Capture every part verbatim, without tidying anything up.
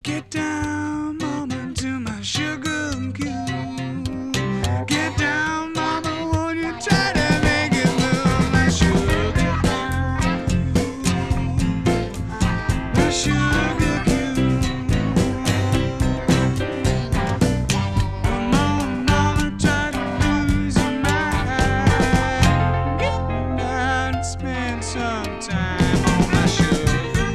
Get down, mama, to my sugar cube. Get down, mama, won't you try to make it move? My sugar cube, my sugar cube. Come on, mama, try to lose your mind. Get down and spend some time on my sugar cube.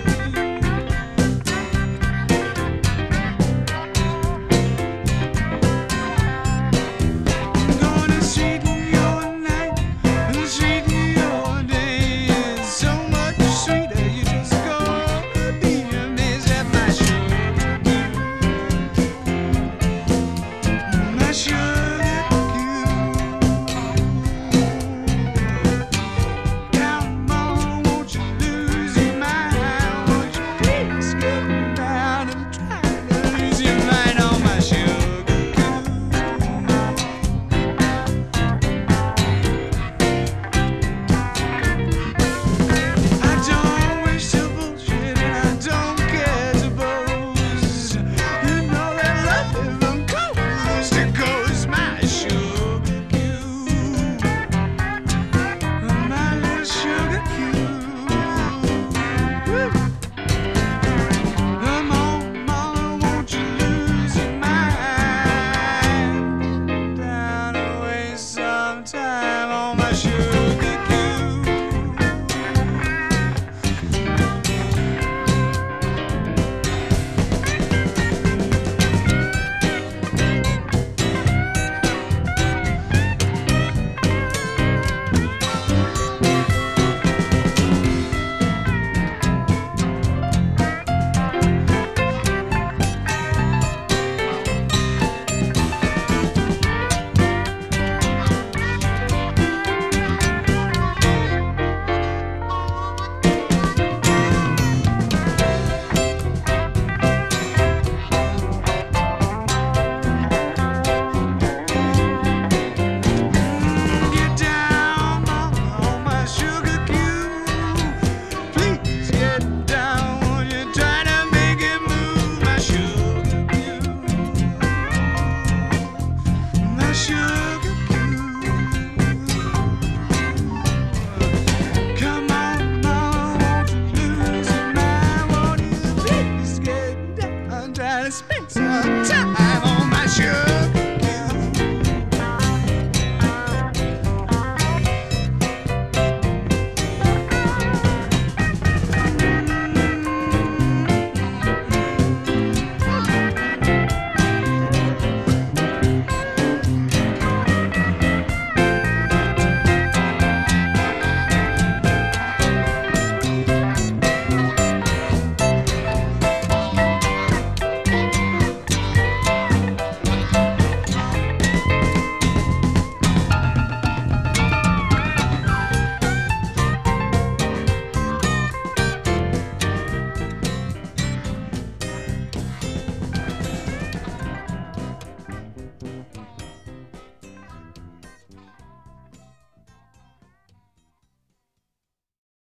Time on my sugar cube. Spend some time on my show.